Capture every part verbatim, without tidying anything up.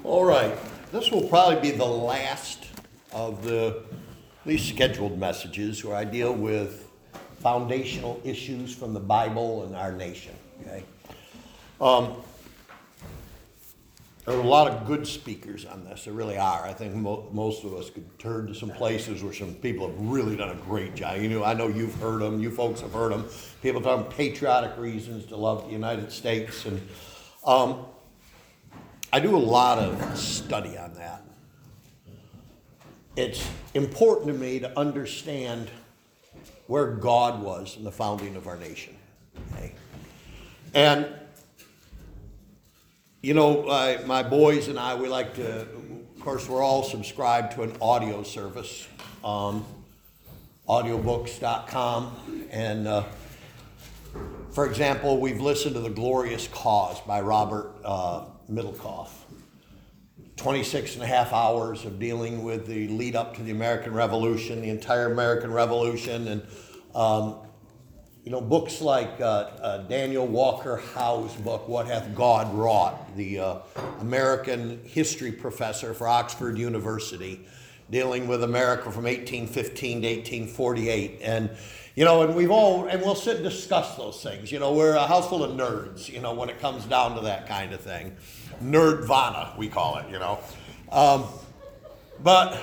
All right, this will probably be the last of the at least scheduled messages where I deal with foundational issues from the Bible and our nation. Okay, um, there are a lot of good speakers on this. There really are. I think mo- most of us could turn to some places where some people have really done a great job. You know, I know you've heard them. You folks have heard them. People talking patriotic reasons to love the United States, and um, I do a lot of study on that. It's important to me to understand where God was in the founding of our nation. Okay? And, you know, I, my boys and I, we like to, of course, we're all subscribed to an audio service, um, audiobooks dot com. And, uh, for example, we've listened to The Glorious Cause by Robert uh, Middlecoff. twenty-six and a half hours of dealing with the lead up to the American Revolution, the entire American Revolution, and um, you know, books like uh, uh, Daniel Walker Howe's book, What Hath God Wrought, the uh, American history professor for Oxford University, dealing with America from eighteen fifteen to eighteen forty-eight. And, you know, and we've all, and we'll sit and discuss those things. You know, we're a house full of nerds, you know, when it comes down to that kind of thing. Nerdvana, we call it, you know. Um, but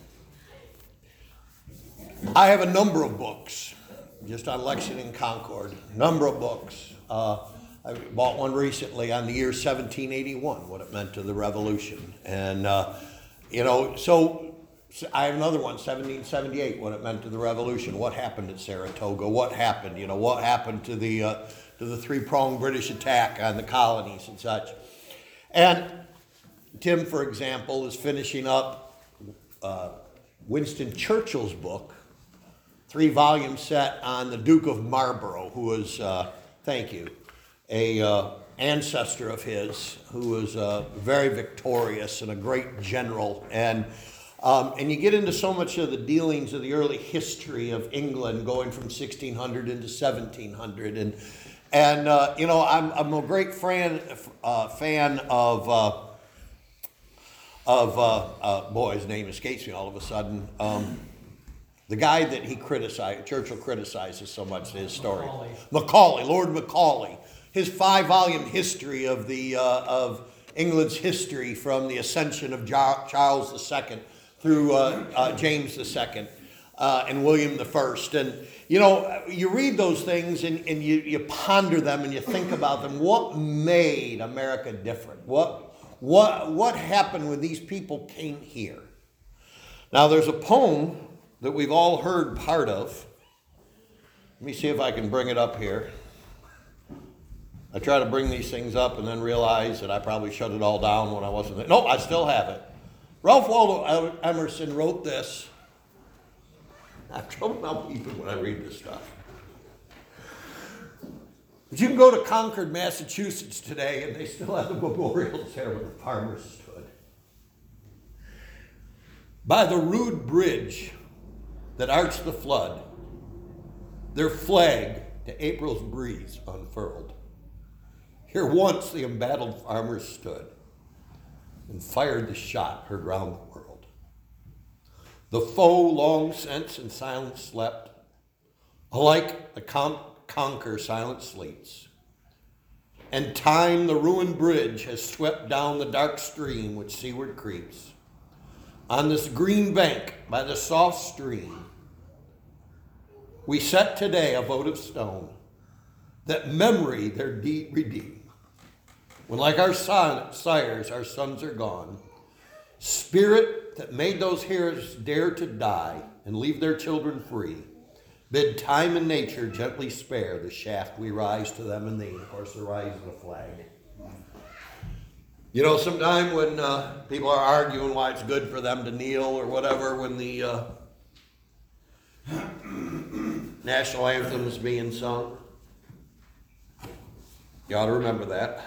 I have a number of books, just on Lexington Concord, number of books. Uh, I bought one recently on the year seventeen eighty-one, what it meant to the Revolution. And, uh, you know, so I have another one, seventeen seventy-eight, what it meant to the Revolution. What happened at Saratoga? What happened, you know, what happened to the, uh, to the three-pronged British attack on the colonies and such. And Tim, for example, is finishing up uh, Winston Churchill's book, three volume set on the Duke of Marlborough, who was, uh, thank you, a uh, ancestor of his, who was uh, very victorious and a great general. And um, and you get into so much of the dealings of the early history of England, going from sixteen hundred into seventeen hundred, and And, uh, you know, I'm, I'm a great fan, uh, fan of, uh, of uh, uh, boy, his name escapes me all of a sudden. Um, the guy that he criticized, Churchill criticizes so much in his story. Macaulay. Macaulay, Lord Macaulay. His five-volume history of, the, uh, of England's history from the ascension of Jar- Charles the Second through uh, uh, James the Second uh, and William the First. And, you know, you read those things and, and you, you ponder them and you think about them. What made America different? What, what, what happened when these people came here? Now, there's a poem that we've all heard part of. Let me see if I can bring it up here. I try to bring these things up and then realize that I probably shut it all down when I wasn't there. No, I still have it. Ralph Waldo Emerson wrote this. I have trouble not weeping when I read this stuff. But you can go to Concord, Massachusetts today, and they still have the memorials there where the farmers stood. By the rude bridge that arched the flood, their flag to April's breeze unfurled. Here once the embattled farmers stood and fired the shot heard round the world. The foe long since in silence slept, alike the con- conquer silent sleeps. And time the ruined bridge has swept down the dark stream which seaward creeps. On this green bank by the soft stream, we set today a votive stone that memory their deed redeem. When like our son, sires, our sons are gone, spirit that made those heroes dare to die and leave their children free, bid time and nature gently spare the shaft we rise to them and thee. Of course, the rise of the flag. You know, sometime when uh, people are arguing why it's good for them to kneel or whatever, when the uh, national anthem is being sung, you ought to remember that.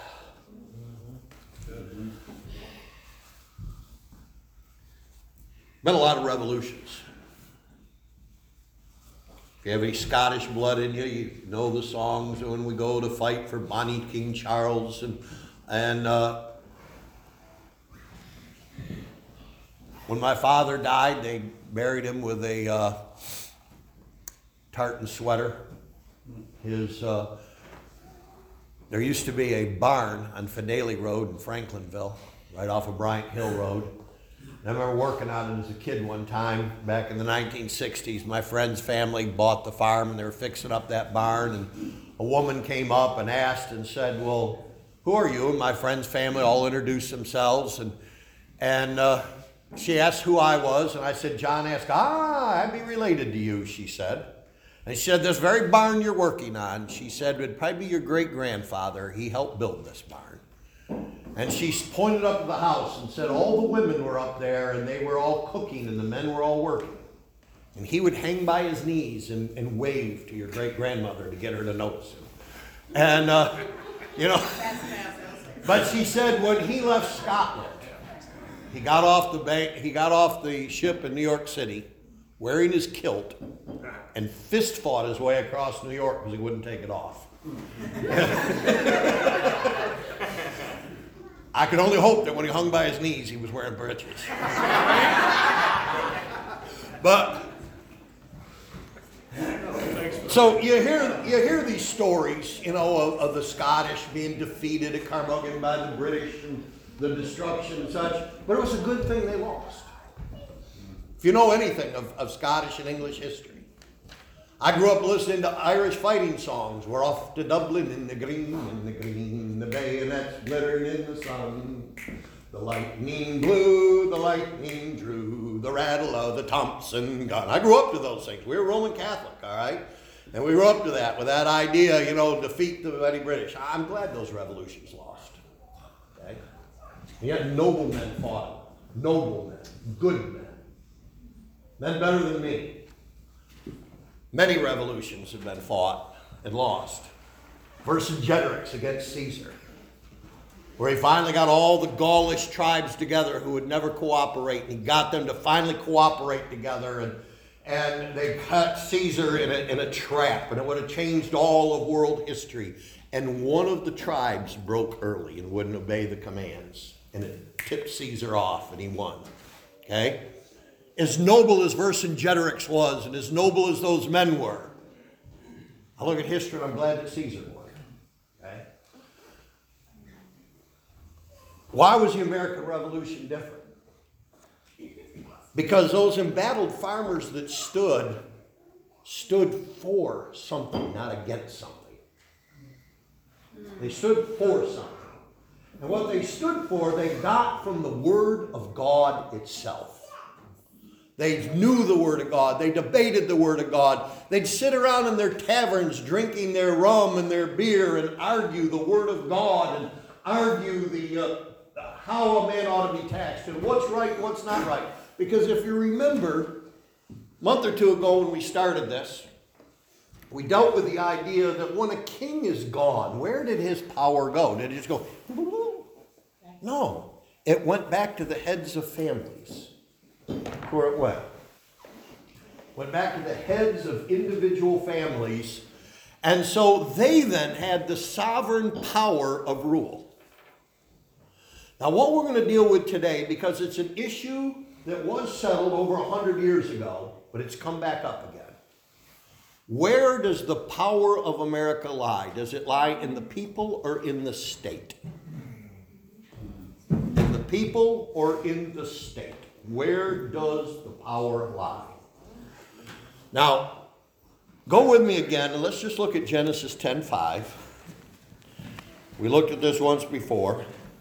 Been a lot of revolutions. If you have any Scottish blood in you, you know the songs when we go to fight for Bonnie King Charles and and uh, When my father died, they buried him with a uh, tartan sweater. His uh, there used to be a barn on Fidelity Road in Franklinville, right off of Bryant Hill Road. And I remember working on it as a kid one time back in the nineteen sixties. My friend's family bought the farm and they were fixing up that barn, and a woman came up and asked and said, "Well, who are you?" And my friend's family all introduced themselves, and and uh, she asked who I was, and I said, "John Ask." "Ah, I'd be related to you," she said. And she said, "This very barn you're working on," she said, "would probably be your great-grandfather. He helped build this barn." And she pointed up to the house and said all the women were up there and they were all cooking and the men were all working. And he would hang by his knees and, and wave to your great-grandmother to get her to notice him. And, uh, you know, but she said when he left Scotland, he got off the bank, he got off the ship in New York City wearing his kilt and fist fought his way across New York because he wouldn't take it off. I could only hope that when he hung by his knees, he was wearing breeches. But, so you hear you hear these stories, you know, of, of the Scottish being defeated at Carmuggan by the British and the destruction and such, but it was a good thing they lost. If you know anything of, of Scottish and English history. I grew up listening to Irish fighting songs. We're off to Dublin in the green, in the green, the bayonets glittering in the sun. The lightning blew, the lightning drew, the rattle of the Thompson gun. I grew up to those things. We were Roman Catholic, all right? And we grew up to that with that idea, you know, defeat the mighty British. I'm glad those revolutions lost. Okay? And yet noble men fought. Noble men. Good men. Men better than me. Many revolutions have been fought and lost. Vercingetorix against Caesar, where he finally got all the Gaulish tribes together who would never cooperate, and he got them to finally cooperate together, and, and they caught Caesar in a, in a trap, and it would have changed all of world history. And one of the tribes broke early and wouldn't obey the commands, and it tipped Caesar off, and he won. Okay? As noble as Vercingetorix was, and as noble as those men were, I look at history and I'm glad that Caesar won. Okay? Why was the American Revolution different? Because those embattled farmers that stood, stood for something, not against something. They stood for something. And what they stood for, they got from the Word of God itself. They knew the Word of God. They debated the Word of God. They'd sit around in their taverns drinking their rum and their beer and argue the Word of God and argue the uh, how a man ought to be taxed and what's right and what's not right. Because if you remember, a month or two ago when we started this, we dealt with the idea that when a king is gone, where did his power go? Did it just go? No. It went back to the heads of families. Where it went. Went back to the heads of individual families. And so they then had the sovereign power of rule. Now what we're going to deal with today, because it's an issue that was settled over a hundred years ago, but it's come back up again. Where does the power of America lie? Does it lie in the people or in the state? In the people or in the state? Where does the power lie? Now, go with me again, and let's just look at Genesis ten five. We looked at this once before.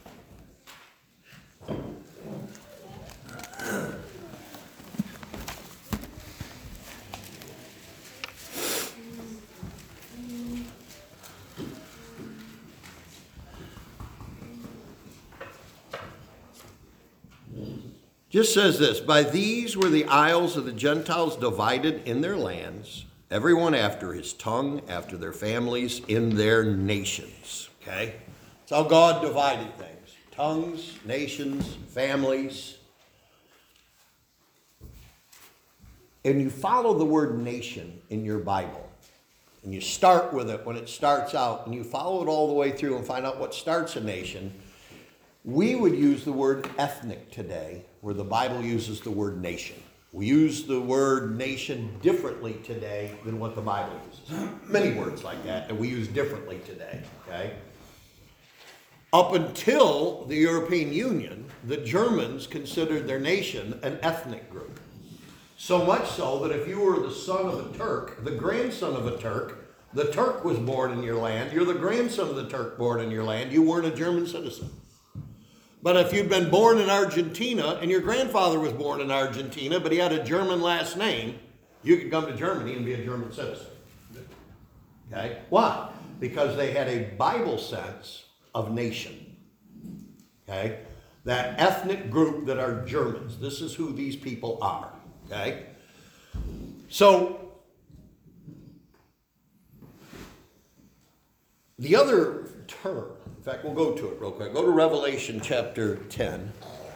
Just says this, by these were the isles of the Gentiles divided in their lands, everyone after his tongue, after their families, in their nations. Okay? That's how God divided things. Tongues, nations, families. And you follow the word nation in your Bible. And you start with it when it starts out, and you follow it all the way through and find out what starts a nation. We would use the word ethnic today, where the Bible uses the word nation. We use the word nation differently today than what the Bible uses. Many words like that that we use differently today, okay? Up until the European Union, the Germans considered their nation an ethnic group. So much so that if you were the son of a Turk, the grandson of a Turk, the Turk was born in your land, you're the grandson of the Turk born in your land, you weren't a German citizen. But if you'd been born in Argentina and your grandfather was born in Argentina, but he had a German last name, you could come to Germany and be a German citizen. Okay? Why? Because they had a Bible sense of nation. Okay? That ethnic group that are Germans. This is who these people are. Okay? So, the other term, in fact, we'll go to it real quick. Go to Revelation chapter ten.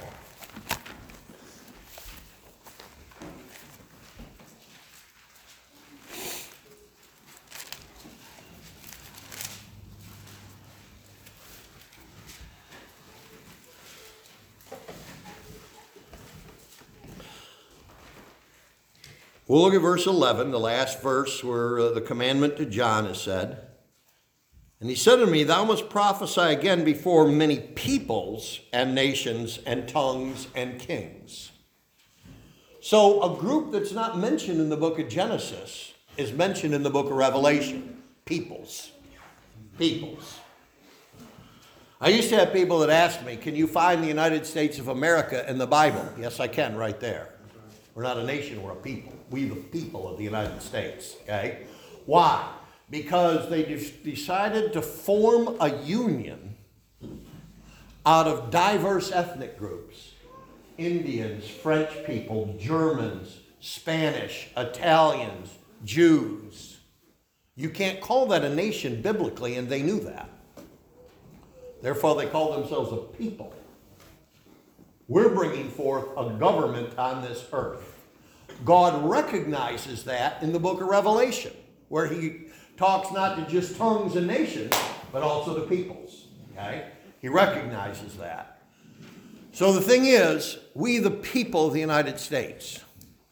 We'll look at verse eleven, the last verse where uh, the commandment to John is said. And he said to me, thou must prophesy again before many peoples and nations and tongues and kings. So a group that's not mentioned in the book of Genesis is mentioned in the book of Revelation. Peoples. Peoples. I used to have people that asked me, can you find the United States of America in the Bible? Yes, I can, right there. We're not a nation, we're a people. We the people of the United States, okay? Why? Because they de- decided to form a union out of diverse ethnic groups. Indians, French people, Germans, Spanish, Italians, Jews. You can't call that a nation biblically, and they knew that. Therefore, they call themselves a people. We're bringing forth a government on this earth. God recognizes that in the book of Revelation, where he talks not to just tongues and nations, but also to peoples. Okay? He recognizes that. So the thing is, we the people of the United States.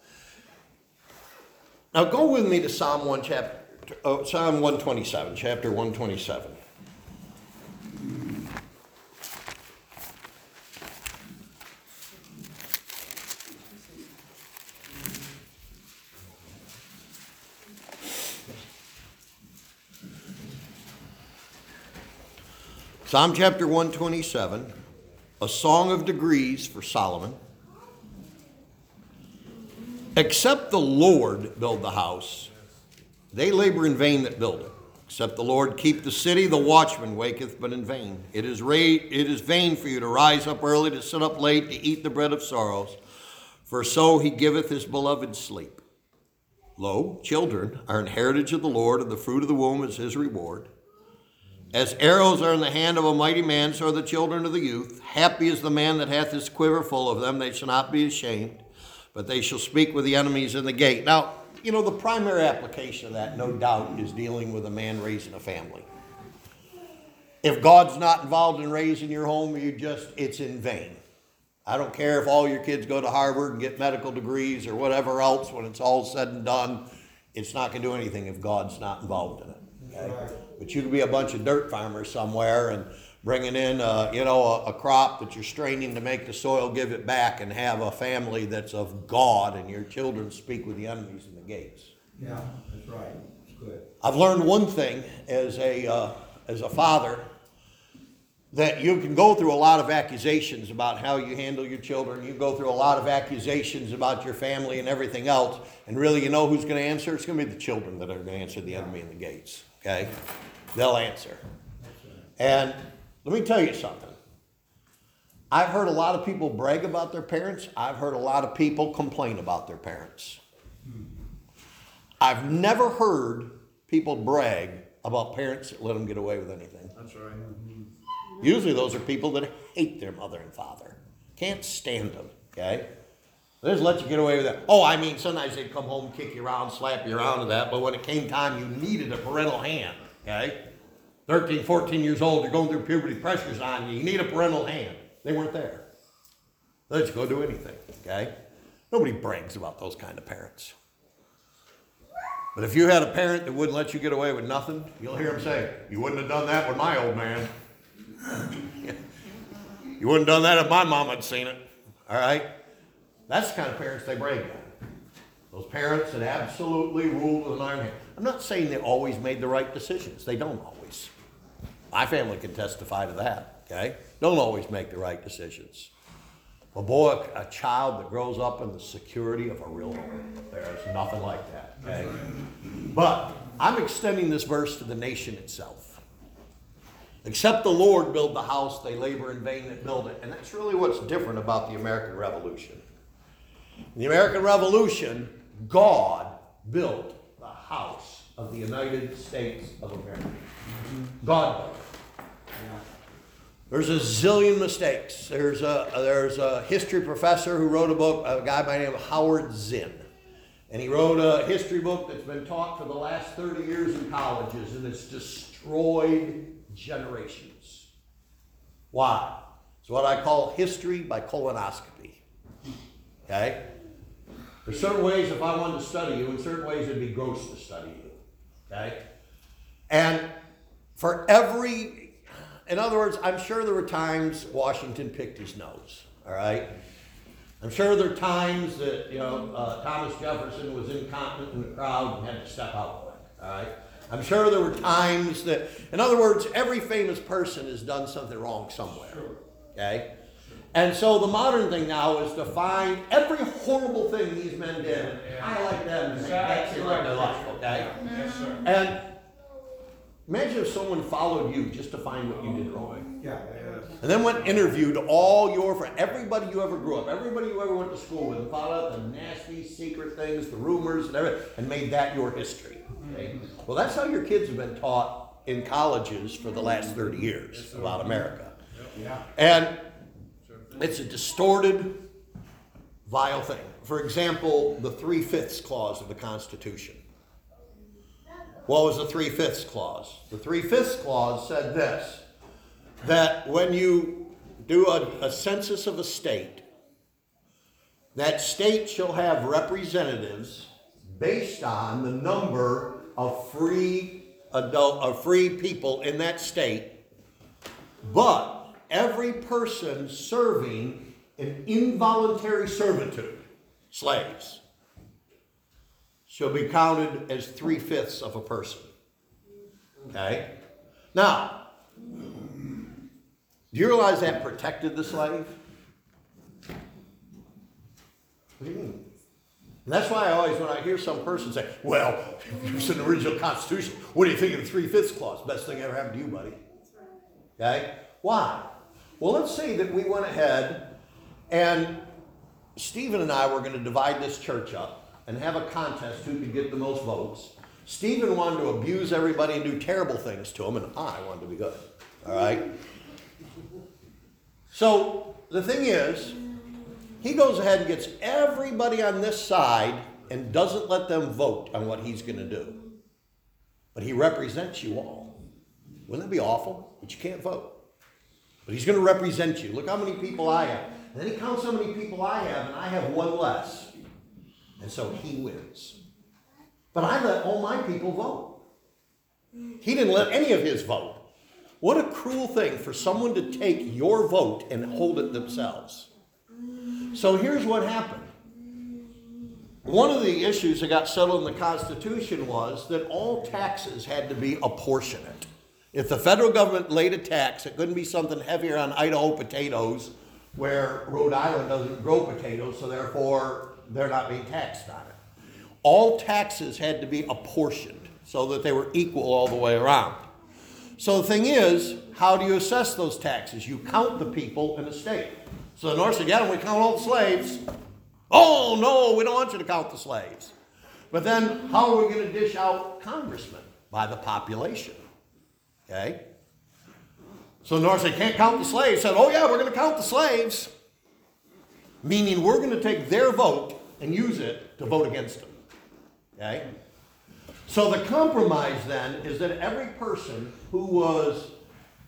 Now go with me to Psalm one chapter, oh, Psalm one twenty-seven, chapter one twenty-seven. Psalm chapter one twenty-seven, a song of degrees for Solomon. Except the Lord build the house, they labor in vain that build it. Except the Lord keep the city, the watchman waketh but in vain. It is, ra- it is vain for you to rise up early, to sit up late, to eat the bread of sorrows, for so he giveth his beloved sleep. Lo, children are an heritage of the Lord, and the fruit of the womb is his reward. As arrows are in the hand of a mighty man, so are the children of the youth. Happy is the man that hath his quiver full of them. They shall not be ashamed, but they shall speak with the enemies in the gate. Now, you know, the primary application of that, no doubt, is dealing with a man raising a family. If God's not involved in raising your home, you just, it's in vain. I don't care if all your kids go to Harvard and get medical degrees or whatever else. When it's all said and done, it's not going to do anything if God's not involved in it. Okay? Right. But you could be a bunch of dirt farmers somewhere and bringing in, uh, you know, a, a crop that you're straining to make the soil give it back, and have a family that's of God, and your children speak with the enemies in the gates. Yeah, that's right. That's good. I've learned one thing as a uh, as a father, that you can go through a lot of accusations about how you handle your children. You go through a lot of accusations about your family and everything else, and really, you know who's going to answer? It's going to be the children that are going to answer the enemy in the gates. Okay, they'll answer. And let me tell you something. I've heard a lot of people brag about their parents. I've heard a lot of people complain about their parents. I've never heard people brag about parents that let them get away with anything. That's right. Usually those are people that hate their mother and father. Can't stand them, okay? They just let you get away with that. Oh, I mean, sometimes they'd come home, kick you around, slap you around and that, but when it came time, you needed a parental hand, okay? thirteen, fourteen years old, you're going through puberty, pressure's on you. You need a parental hand. They weren't there. They just go do anything, okay? Nobody brags about those kind of parents. But if you had a parent that wouldn't let you get away with nothing, you'll hear them say, you wouldn't have done that with my old man. You wouldn't have done that if my mom had seen it, all right? That's the kind of parents they brag on. Those parents that absolutely ruled with an iron hand. I'm not saying they always made the right decisions. They don't always. My family can testify to that, okay? Don't always make the right decisions. But boy, a child that grows up in the security of a real home, there's nothing like that, okay? But I'm extending this verse to the nation itself. Except the Lord build the house, they labor in vain that build it. And that's really what's different about the American Revolution. In the American Revolution, God built the house of the United States of America. God built it. There's a zillion mistakes. There's a, there's a history professor who wrote a book, a guy by the name of Howard Zinn. And he wrote a history book that's been taught for the last thirty years in colleges, and it's destroyed generations. Why? It's what I call history by colonoscopy. Okay? There's certain ways if I wanted to study you, in certain ways it'd be gross to study you. Okay? And for every, in other words, I'm sure there were times Washington picked his nose. All right? I'm sure there are times that, you know, uh, Thomas Jefferson was incontinent in the crowd and had to step out. All right? I'm sure there were times that, in other words, every famous person has done something wrong somewhere. Okay? And so the modern thing now is to find every horrible thing these men did and highlight them and make that seem like their life, okay? Yes, sir. And imagine if someone followed you just to find what you did wrong. Yeah. And then went and interviewed all your friends, everybody you ever grew up, everybody you ever went to school with, and found out the nasty secret things, the rumors and everything, and made that your history. Okay? Well, that's how your kids have been taught in colleges for the last thirty years about America. Yeah. And it's a distorted, vile thing. For example, the three-fifths clause of the Constitution. What was the three-fifths clause? The three-fifths clause said this, that when you do a, a census of a state, that state shall have representatives based on the number of free adult, of free people in that state, but every person serving in involuntary servitude, slaves, shall be counted as three-fifths of a person. Okay? Now, do you realize that protected the slave? What do you mean? And that's why I always, when I hear some person say, well, it was an original Constitution, what do you think of the three-fifths clause? Best thing ever happened to you, buddy. Okay? Why? Well, let's say that we went ahead and Stephen and I were going to divide this church up and have a contest who could get the most votes. Stephen wanted to abuse everybody and do terrible things to them, and I wanted to be good. All right? So the thing is, he goes ahead and gets everybody on this side and doesn't let them vote on what he's going to do. But he represents you all. Wouldn't that be awful? But you can't vote. But he's going to represent you. Look how many people I have. And then he counts how many people I have, and I have one less. And so he wins. But I let all my people vote. He didn't let any of his vote. What a cruel thing for someone to take your vote and hold it themselves. So here's what happened. One of the issues that got settled in the Constitution was that all taxes had to be apportionate. If the federal government laid a tax, it couldn't be something heavier on Idaho potatoes where Rhode Island doesn't grow potatoes, so therefore they're not being taxed on it. All taxes had to be apportioned so that they were equal all the way around. So the thing is, how do you assess those taxes? You count the people in a state. So the North said, yeah, we count all the slaves. Oh, no, we don't want you to count the slaves. But then how are we going to dish out congressmen? By the population. Okay? So the North said, can't count the slaves. Said, oh, yeah, we're going to count the slaves. Meaning we're going to take their vote and use it to vote against them. Okay? So the compromise then is that every person who was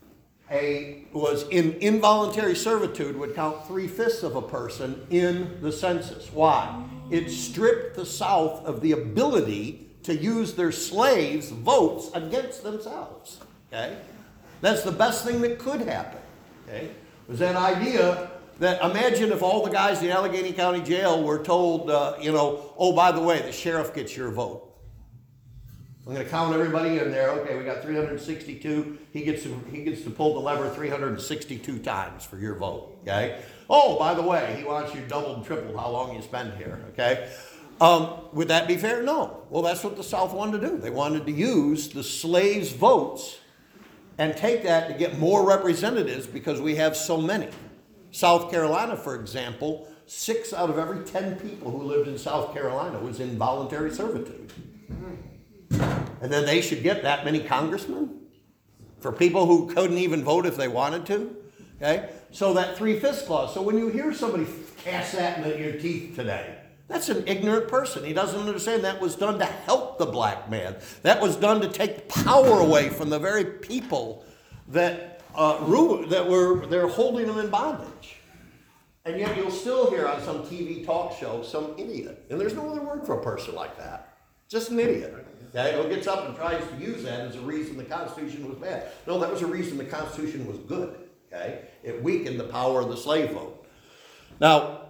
a was in involuntary servitude would count three-fifths of a person in the census. Why? It stripped the South of the ability to use their slaves' votes against themselves. Okay? That's the best thing that could happen. Okay? It was that idea that imagine if all the guys in Allegheny County Jail were told, uh, you know, oh, by the way, the sheriff gets your vote. I'm going to count everybody in there. Okay, we got three hundred sixty-two. He gets to, he gets to pull the lever three hundred sixty-two times for your vote. Okay. Oh, by the way, he wants you doubled and tripled how long you spend here. Okay. Um, would that be fair? No. Well, that's what the South wanted to do. They wanted to use the slaves' votes and take that to get more representatives because we have so many. South Carolina, for example, six out of every ten people who lived in South Carolina was in voluntary servitude. And then they should get that many congressmen for people who couldn't even vote if they wanted to. Okay? So that three-fifths clause. So when you hear somebody cast that into your teeth today, that's an ignorant person. He doesn't understand that was done to help the black man. That was done to take power away from the very people that uh, rule, that were they're holding them in bondage. And yet you'll still hear on some T V talk show some idiot. And there's no other word for a person like that. Just an idiot. Okay? Who gets up and tries to use that as a reason the Constitution was bad. No, that was a reason the Constitution was good. Okay? It weakened the power of the slave vote. Now,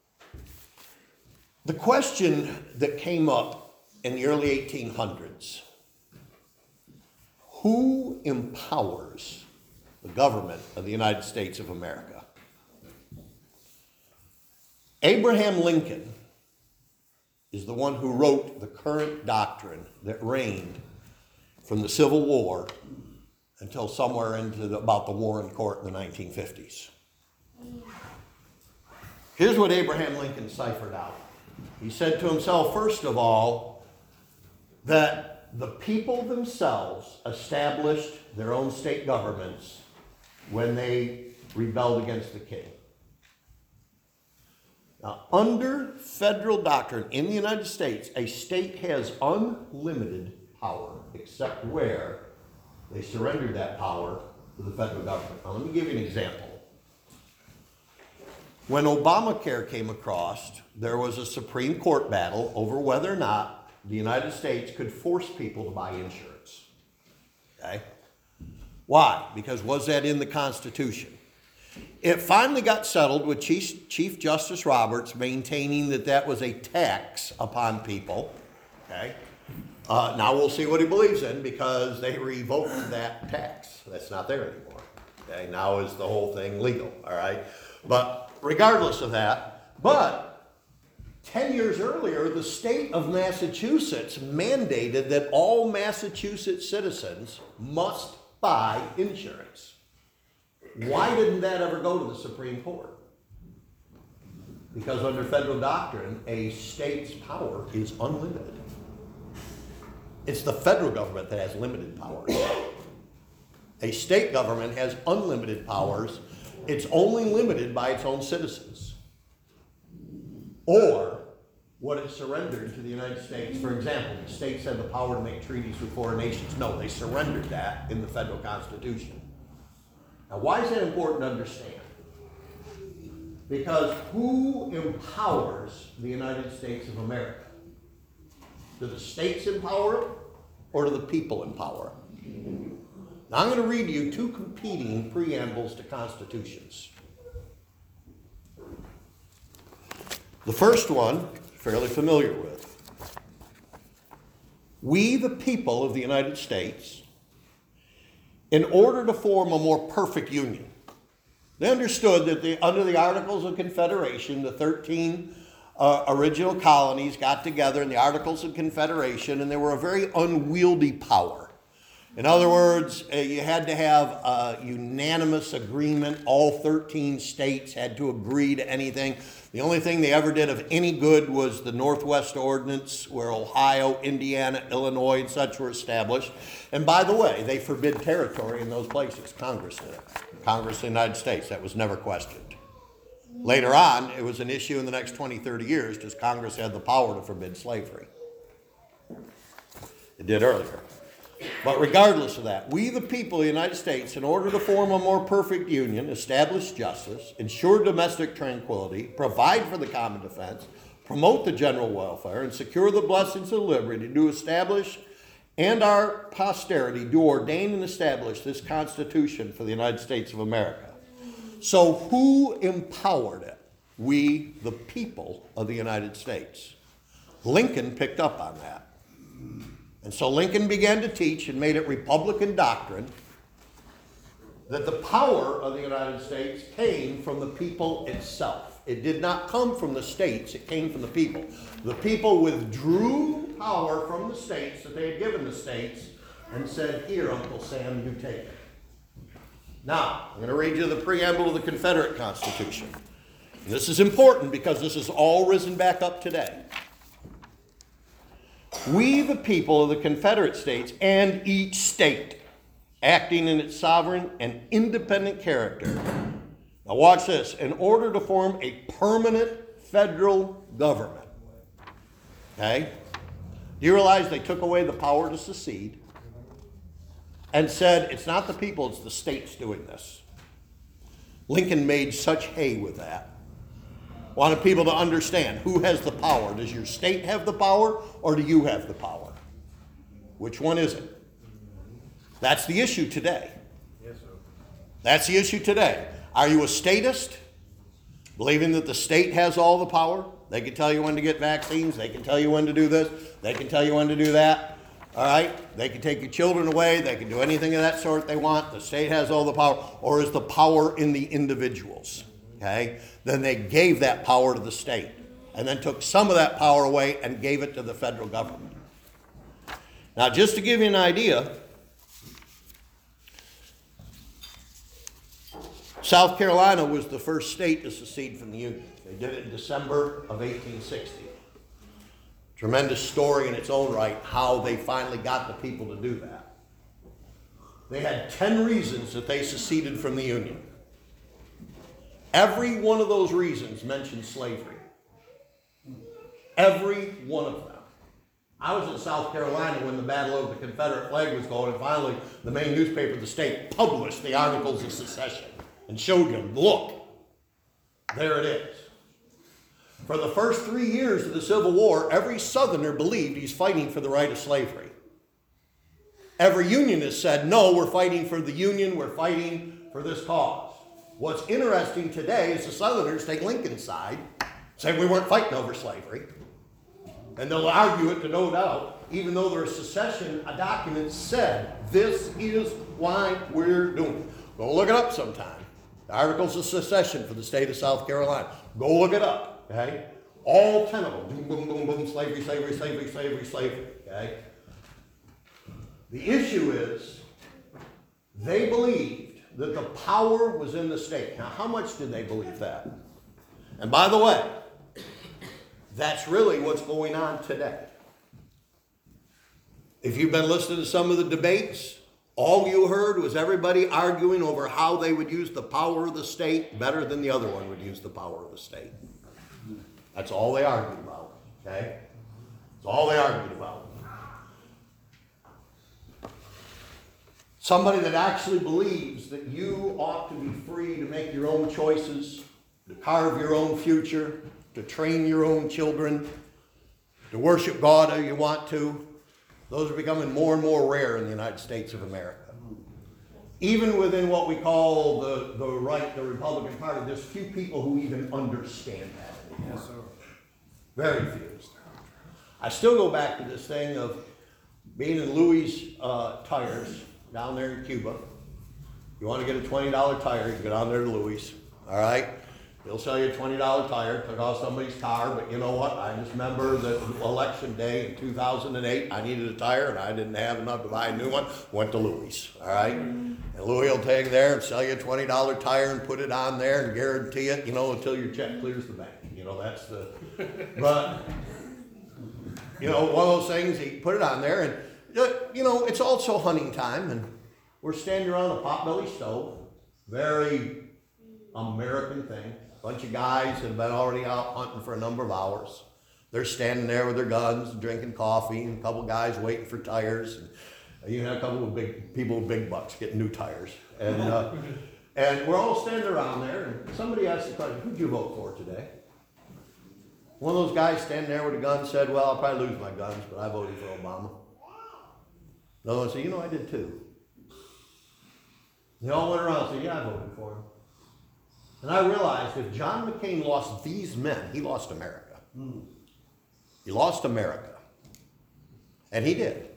the question that came up in the early eighteen hundreds, who empowers the government of the United States of America? Abraham Lincoln is the one who wrote the current doctrine that reigned from the Civil War until somewhere into the, about the Warren Court in the nineteen fifties. Here's what Abraham Lincoln ciphered out. He said to himself, first of all, that the people themselves established their own state governments when they rebelled against the king. Now, under federal doctrine in the United States, a state has unlimited power, except where they surrendered that power to the federal government. Now, let me give you an example. When Obamacare came across, there was a Supreme Court battle over whether or not the United States could force people to buy insurance. Okay? Why? Because was that in the Constitution? It finally got settled with Chief, Chief Justice Roberts maintaining that that was a tax upon people. Okay? Uh, now we'll see what he believes in because they revoked that tax. That's not there anymore. Okay? Now is the whole thing legal. All right? But regardless of that, but ten years earlier, the state of Massachusetts mandated that all Massachusetts citizens must buy insurance. Why didn't that ever go to the Supreme Court? Because under federal doctrine, a state's power is unlimited. It's the federal government that has limited powers. A state government has unlimited powers. It's only limited by its own citizens. Or what it surrendered to the United States. For example, the states had the power to make treaties with foreign nations. No, they surrendered that in the federal Constitution. Now, why is that important to understand? Because who empowers the United States of America? Do the states empower it, or do the people empower it? Now, I'm going to read you two competing preambles to constitutions. The first one, fairly familiar with. We, the people of the United States, in order to form a more perfect union. They understood that the, under the Articles of Confederation, the thirteen uh, original colonies got together in the Articles of Confederation, and they were a very unwieldy power. In other words, uh, you had to have a unanimous agreement. All thirteen states had to agree to anything. The only thing they ever did of any good was the Northwest Ordinance, where Ohio, Indiana, Illinois, and such were established. And by the way, they forbid territory in those places. Congress did it. Congress of the United States. That was never questioned. Later on, it was an issue in the next twenty, thirty years because Congress had the power to forbid slavery. It did earlier. But regardless of that, we the people of the United States, in order to form a more perfect union, establish justice, ensure domestic tranquility, provide for the common defense, promote the general welfare, and secure the blessings of liberty, do establish and our posterity do ordain and establish this Constitution for the United States of America. So who empowered it? We, the people of the United States. Lincoln picked up on that. And so Lincoln began to teach and made it Republican doctrine that the power of the United States came from the people itself. It did not come from the states, it came from the people. The people withdrew power from the states that they had given the states and said, here, Uncle Sam, you take it. Now, I'm going to read you the preamble of the Confederate Constitution. And this is important because this has all risen back up today. We, the people of the Confederate States, and each state, acting in its sovereign and independent character. Now watch this. In order to form a permanent federal government. Okay? Do you realize they took away the power to secede and said, it's not the people, it's the states doing this. Lincoln made such hay with that. Wanted people to understand who has the power. Does your state have the power or do you have the power? Which one is it? That's the issue today. Yes, sir. That's the issue today. Are you a statist? Believing that the state has all the power? They can tell you when to get vaccines. They can tell you when to do this. They can tell you when to do that. All right? They can take your children away. They can do anything of that sort they want. The state has all the power. Or is the power in the individuals? Okay? Then they gave that power to the state and then took some of that power away and gave it to the federal government. Now, just to give you an idea, South Carolina was the first state to secede from the Union. They did it in December of eighteen sixty. Tremendous story in its own right, how they finally got the people to do that. They had ten reasons that they seceded from the Union. Every one of those reasons mentioned slavery. Every one of them. I was in South Carolina when the Battle of the Confederate Flag was going, and finally the main newspaper of the state published the Articles of Secession and showed them, look, there it is. For the first three years of the Civil War, every Southerner believed he's fighting for the right of slavery. Every Unionist said, no, we're fighting for the Union, we're fighting for this cause. What's interesting today is the Southerners take Lincoln's side, say we weren't fighting over slavery, and they'll argue it to no doubt, even though their secession documents said this is why we're doing it. Go look it up sometime. The Articles of Secession for the state of South Carolina. Go look it up, okay? All ten of them. Boom, boom, boom, boom, slavery, slavery, slavery, slavery, slavery, okay? The issue is they believed that the power was in the state. Now, how much did they believe that? And by the way, that's really what's going on today. If you've been listening to some of the debates, all you heard was everybody arguing over how they would use the power of the state better than the other one would use the power of the state. That's all they argued about, okay? That's all they argued about. Somebody that actually believes that you ought to be free to make your own choices, to carve your own future, to train your own children, to worship God how you want to, those are becoming more and more rare in the United States of America. Even within what we call the, the right, the Republican Party, there's few people who even understand that anymore. Yes, sir. Very few. I still go back to this thing of being in Louis uh, Tires down there in Cuba. You want to get a twenty dollar tire, you go down there to Louis, all right? They'll sell you a twenty dollar tire, took off somebody's car, but you know what? I just remember the election day in two thousand eight, I needed a tire and I didn't have enough to buy a new one, went to Louis, all right? And Louis will take there and sell you a twenty dollar tire and put it on there and guarantee it, you know, until your check clears the bank. You know, that's the, but, you know, one of those things, he put it on there and, you know, it's also hunting time and we're standing around a potbelly stove, very American thing. Bunch of guys have been already out hunting for a number of hours. They're standing there with their guns, drinking coffee, and a couple guys waiting for tires. And, You had a couple of big people with big bucks getting new tires. And, uh, and we're all standing around there, and somebody asked the question, who'd you vote for today? One of those guys standing there with a gun said, well, I'll probably lose my guns, but I voted for Obama. Another one said, you know, I did too. They all went around and said, yeah, I voted for him. And I realized if John McCain lost these men, he lost America. Mm. He lost America. And he did.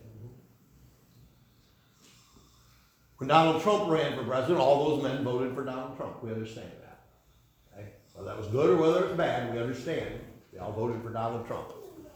When Donald Trump ran for president, all those men voted for Donald Trump. We understand that. Okay? Whether that was good or whether it was bad, we understand. They all voted for Donald Trump.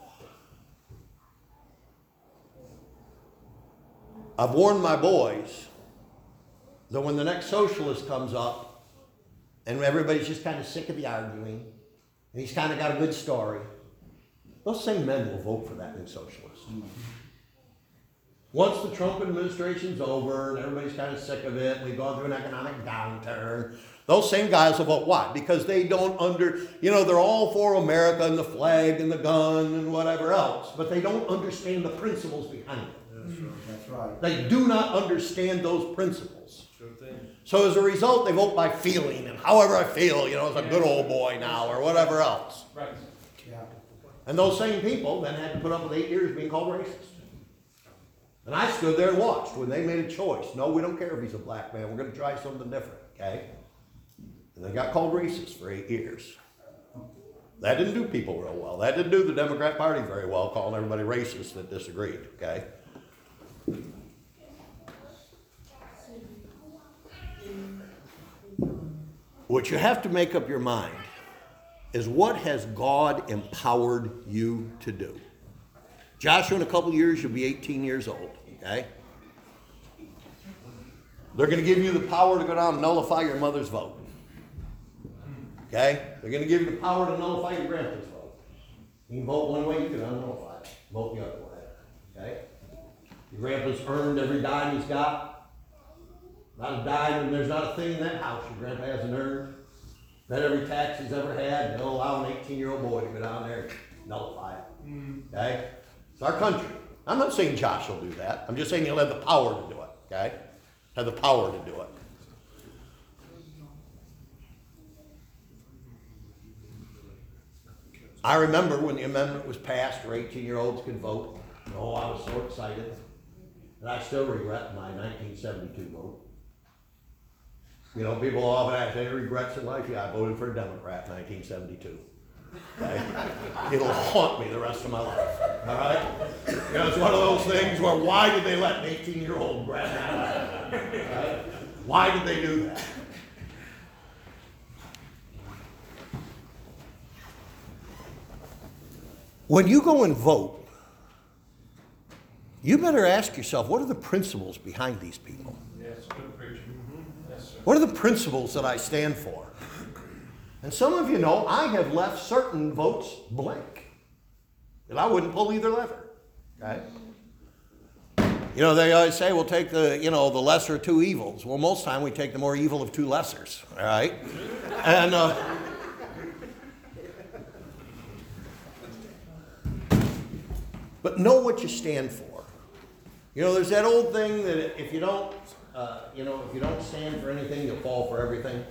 I've warned my boys that when the next socialist comes up and everybody's just kind of sick of the arguing and he's kind of got a good story, those same men will vote for that new socialist. Mm-hmm. Once the Trump administration's over and everybody's kind of sick of it and we've gone through an economic downturn, those same guys will vote. Why? Because they don't under, you know, they're all for America and the flag and the gun and whatever else, but they don't understand the principles behind it. That's right. That's right. They do not understand those principles. Sure thing. So as a result, they vote by feeling and however I feel, you know, as a good old boy now or whatever else. Right. Yeah. And those same people then had to put up with eight years being called racist. And I stood there and watched when they made a choice. No, we don't care if he's a black man. We're going to try something different, okay? And they got called racist for eight years. That didn't do people real well. That didn't do the Democrat Party very well, calling everybody racist that disagreed, okay? What you have to make up your mind is what has God empowered you to do? Joshua, in a couple of years, you'll be eighteen years old, okay? They're going to give you the power to go down and nullify your mother's vote. Okay? They're going to give you the power to nullify your grandpa's vote. You can vote one way, you can unnullify it. Vote the other way. Okay? Your grandpa's earned every dime he's got. Not a dime, and there's not a thing in that house your grandpa hasn't earned. Bet every tax he's ever had, and they'll allow an eighteen-year-old boy to go down there and nullify it. Okay? It's our country. I'm not saying Josh will do that. I'm just saying he'll have the power to do it. Okay? Have the power to do it. I remember when the amendment was passed where eighteen-year-olds could vote. Oh, I was so excited. And I still regret my nineteen seventy-two vote. You know, people often ask, any regrets in life? Yeah, I voted for a Democrat in nineteen seventy-two. Okay? It'll haunt me the rest of my life. All right? You know, it's one of those things where why did they let an eighteen-year-old grab that? Right? Why did they do that? When you go and vote, you better ask yourself, what are the principles behind these people? Yes, good preaching. Mm-hmm. Yes, sir. What are the principles that I stand for? And some of you know I have left certain votes blank. And I wouldn't pull either lever. Okay? You know, they always say we'll take the, you know, the lesser of two evils. Well, most time we take the more evil of two lessers. All right? And uh, but know what you stand for. You know, there's that old thing that if you don't, uh, you know, if you don't stand for anything, you'll fall for everything.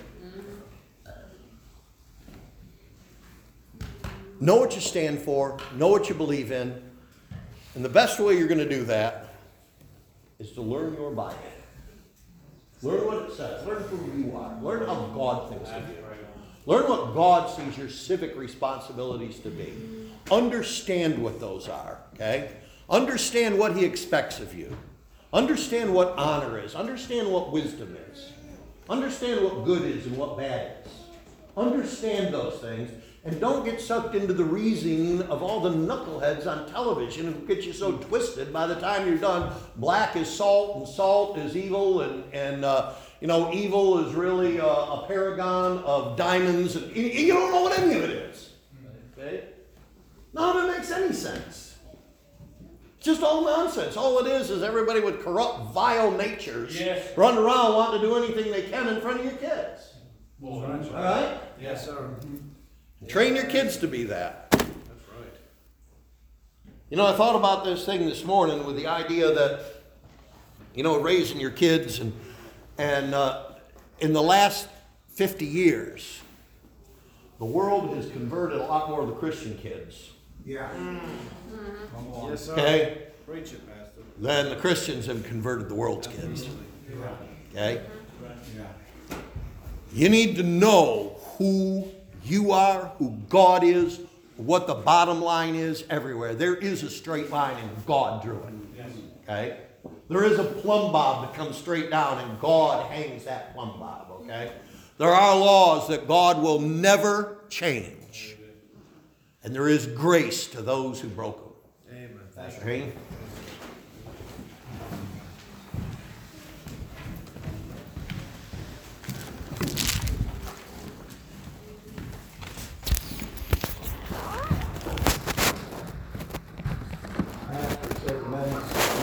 Know what you stand for, know what you believe in, and the best way you're going to do that is to learn your Bible. Learn what it says. Learn who you are. Learn how God thinks of you. Learn what God sees your civic responsibilities to be. Understand what those are, okay? Understand what He expects of you. Understand what honor is. Understand what wisdom is. Understand what good is and what bad is. Understand those things. And don't get sucked into the reasoning of all the knuckleheads on television who get you so twisted by the time you're done. Black is salt and salt is evil and, and uh, you know, evil is really a, a paragon of diamonds. And you, you don't know what any of it is. Okay? None of it makes any sense. It's just all nonsense. All it is is everybody with corrupt, vile natures yes. running around wanting to do anything they can in front of your kids. Well, right. All right? Yes, sir. Train your kids to be that. That's right. You know, I thought about this thing this morning with the idea that You know, raising your kids. And, and uh, in the last fifty years, the world has converted a lot more of the Christian kids, Yeah. Come on. Yes, sir. okay, Preach it, Pastor. than the Christians have converted the world's kids. Okay? Yeah. You need to know who you are, who God is, what the bottom line is everywhere. There is a straight line and God drew it. Okay? There is a plumb bob that comes straight down and God hangs that plumb bob. Okay? There are laws that God will never change. And there is grace to those who broke them. Amen. Okay?